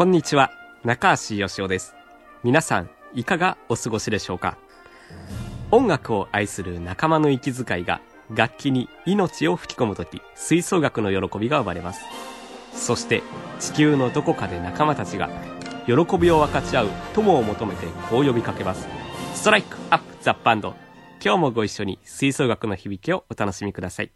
こんにちは、中橋義雄です。皆さんいかがお過ごしでしょうか。音楽を愛する仲間の息遣いが楽器に命を吹き込むとき、吹奏楽の喜びが生まれます。そして地球のどこかで仲間たちが喜びを分かち合う友を求めてこう呼びかけます。ストライクアップザバンド。今日もご一緒に吹奏楽の響きをお楽しみください。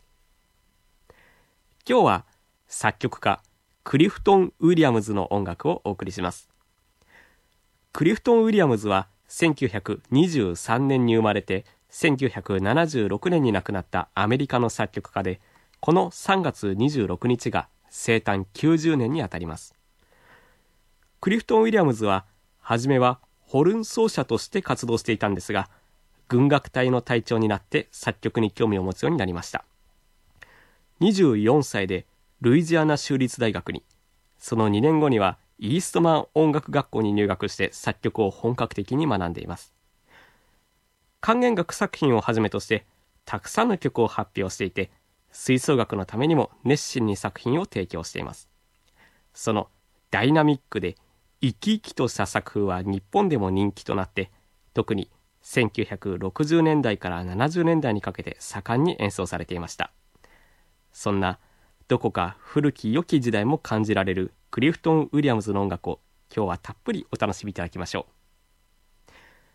今日は作曲家クリフトン・ウィリアムズの音楽をお送りします。クリフトン・ウィリアムズは1923年に生まれて1976年に亡くなったアメリカの作曲家で、この3月26日が生誕90年にあたります。クリフトン・ウィリアムズは初めはホルン奏者として活動していたんですが、軍楽隊の隊長になって作曲に興味を持つようになりました。24歳でルイジアナ州立大学に、その2年後にはイーストマン音楽学校に入学して作曲を本格的に学んでいます。管弦楽作品をはじめとしてたくさんの曲を発表していて、吹奏楽のためにも熱心に作品を提供しています。そのダイナミックで生き生きとした作風は日本でも人気となって、特に1960年代から70年代にかけて盛んに演奏されていました。そんなどこか古き良き時代も感じられるクリフトン・ウィリアムズの音楽を今日はたっぷりお楽しみいただきましょう。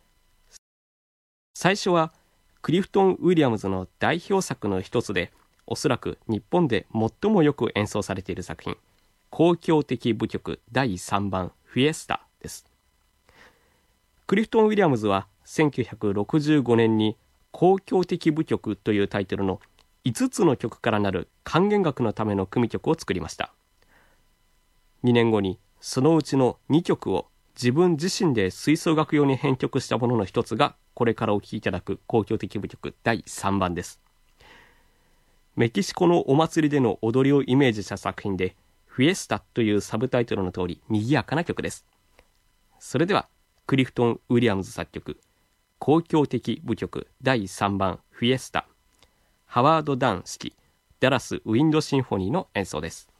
最初はクリフトン・ウィリアムズの代表作の一つで、おそらく日本で最もよく演奏されている作品、交響的舞曲第3番フィエスタです。クリフトン・ウィリアムズは1965年に交響的舞曲というタイトルの5つの曲からなる管弦楽のための組曲を作りました。2年後にそのうちの2曲を自分自身で吹奏楽用に編曲したものの一つが、これからお聴きいただく交響的舞曲第3番です。メキシコのお祭りでの踊りをイメージした作品で、フィエスタというサブタイトルの通り賑やかな曲です。それではクリフトン・ウィリアムズ作曲交響的舞曲第3番フィエスタ、ハワード・ダン指揮ダラス・ウィンド・シンフォニーの演奏です。